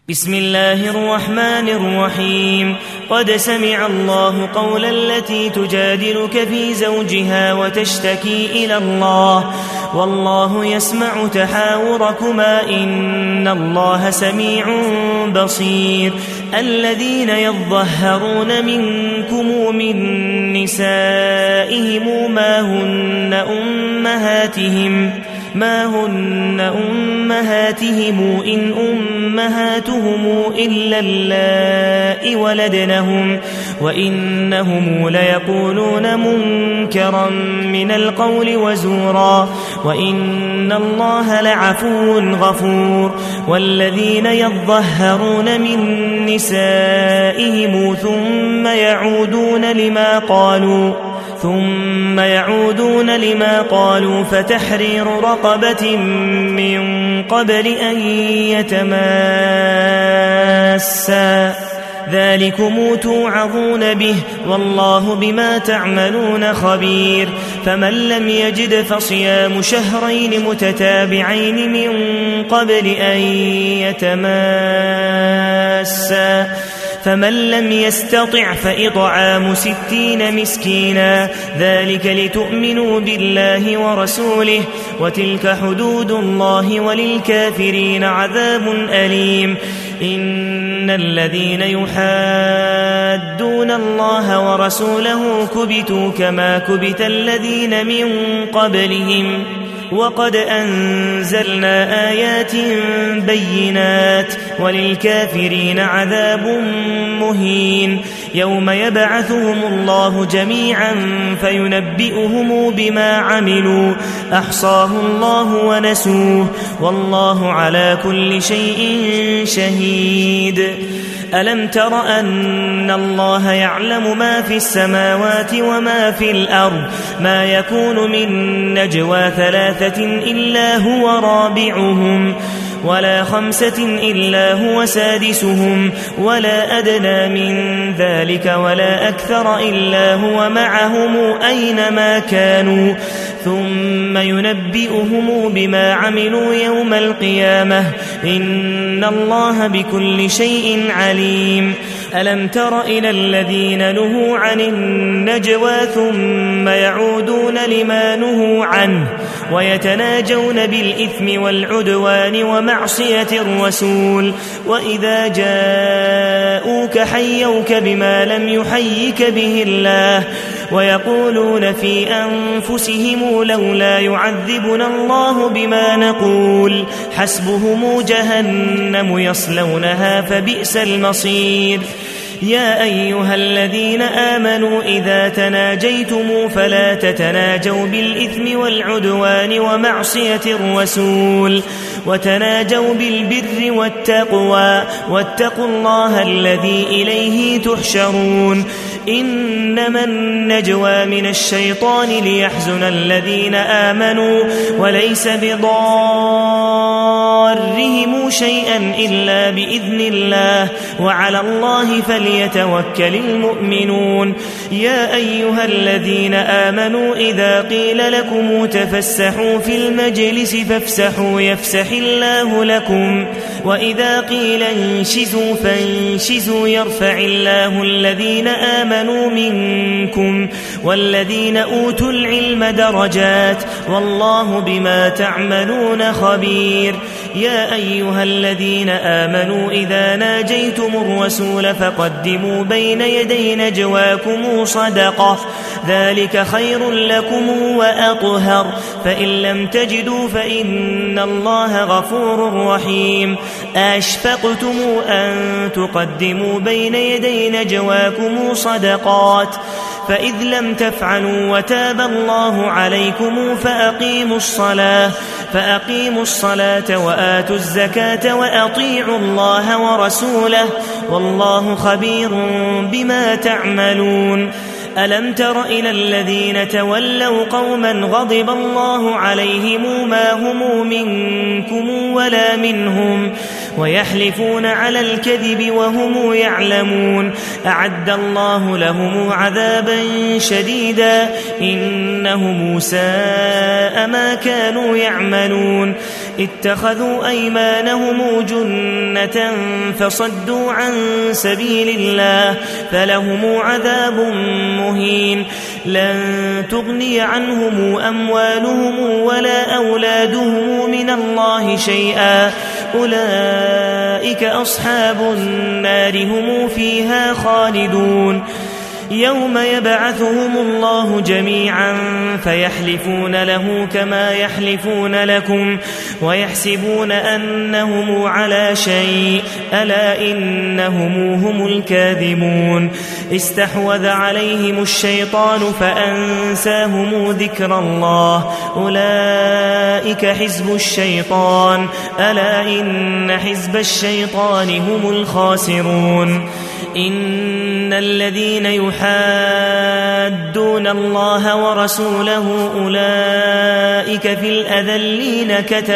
بسم الله الرحمن الرحيم. قد سمع الله قول التي تجادلك في زوجها وتشتكي إلى الله والله يسمع تحاوركما إن الله سميع بصير. الذين يظهرون منكم من نسائهم ما هن أمهاتهم إن أمهاتهم إلا اللائي ولدنهم وإنهم ليقولون منكرا من القول وزورا وإن الله لعفو غفور. والذين يظهرون من نسائهم ثم يعودون لما قالوا فتحرير رقبة من قبل أن يتماسا ذلكم توعظون به والله بما تعملون خبير. فمن لم يجد فصيام شهرين متتابعين من قبل أن يتماسا فمن لم يستطع فإطعام 60 مسكينا ذلك لتؤمنوا بالله ورسوله وتلك حدود الله وللكافرين عذاب أليم. إن الذين يحادون الله ورسوله كبتوا كما كبت الذين من قبلهم وقد أنزلنا آيات بينات وللكافرين عذاب مهين. يوم يبعثهم الله جميعا فينبئهم بما عملوا أحصاه الله ونسوه والله على كل شيء شهيد. ألم تر أن الله يعلم ما في السماوات وما في الأرض ما يكون من نجوى 3 إلا هو رابعهم ولا 5 إلا هو سادسهم ولا أدنى من ذلك ولا أكثر إلا هو معهم أينما كانوا ثم ينبئهم بما عملوا يوم القيامة إن الله بكل شيء عليم. ألم تر إلى الذين نهوا عن النجوى ثم يعودون لما نهوا عنه ويتناجون بالإثم والعدوان ومعصية الرسول وإذا جاءوك حيوك بما لم يحيك به الله ويقولون في أنفسهم لولا يعذبنا الله بما نقول حسبهم جهنم يصلونها فبئس المصير. يا أيها الذين آمنوا إذا تناجيتم فلا تتناجوا بالإثم والعدوان ومعصية الرسول وتناجوا بالبر والتقوى واتقوا الله الذي إليه تحشرون. إنما النجوى من الشيطان ليحزن الذين آمنوا وليس بضارهم شيئا إلا بإذن الله وعلى الله فليتوكل المؤمنون. يا أيها الذين آمنوا إذا قيل لكم تفسحوا في المجلس فافسحوا يفسح الله لكم وإذا قيل انشزوا فانشزوا يرفع الله الذين آمنوا منكم والذين أوتوا العلم درجات والله بما تعملون خبير. يا أيها الذين آمنوا إذا ناجيتم الرسول فقدموا بين يدي نجواكم صدقة ذلك خير لكم وأطهر فإن لم تجدوا فإن الله غفور رحيم. أشفقتم أن تقدموا بين يدي نجواكم صدقات فإذ لم تفعلوا وتاب الله عليكم فأقيموا الصلاة وآتوا الزكاة وأطيعوا الله ورسوله والله خبير بما تعملون. ألم تر إلى الذين تولوا قوما غضب الله عليهم ما هم منكم ولا منهم ويحلفون على الكذب وهم يعلمون أعد الله لهم عذابا شديدا إنهم ساء ما كانوا يعملون. اتخذوا أيمانهم جنة فصدوا عن سبيل الله فلهم عذاب مهين لن تغني عنهم أموالهم ولا أولادهم من الله شيئا أولئك أصحاب النار هم فيها خالدون يوم يبعثهم الله جميعا فيحلفون له كما يحلفون لكم ويحسبون أنهم على شيء ألا إنهم هم الكاذبون استحوذ عليهم الشيطان فأنساهم ذكر الله أولئك حزب الشيطان ألا إن حزب الشيطان هم الخاسرون إن الذين يحادون الله ورسوله أولئك في الأذلين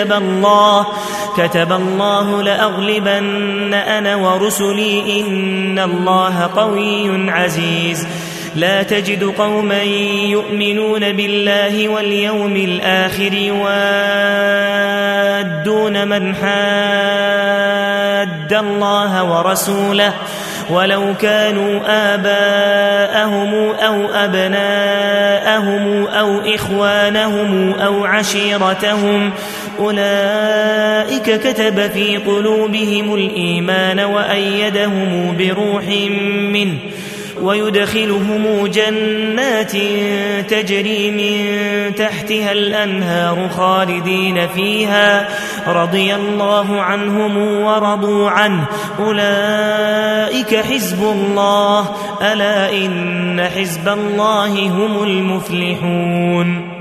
كتب الله لأغلبن أنا ورسلي إن الله قوي عزيز لا تجد قوما يؤمنون بالله واليوم الآخر يوادون من حاد الله ورسوله ولو كانوا آباءهم أو أبناءهم أو إخوانهم أو عشيرتهم أولئك كتب في قلوبهم الإيمان وأيدهم بروح منه ويدخلهم جنات تجري من تحتها الأنهار خالدين فيها رضي الله عنهم ورضوا عنه أولئك حزب الله ألا إن حزب الله هم المفلحون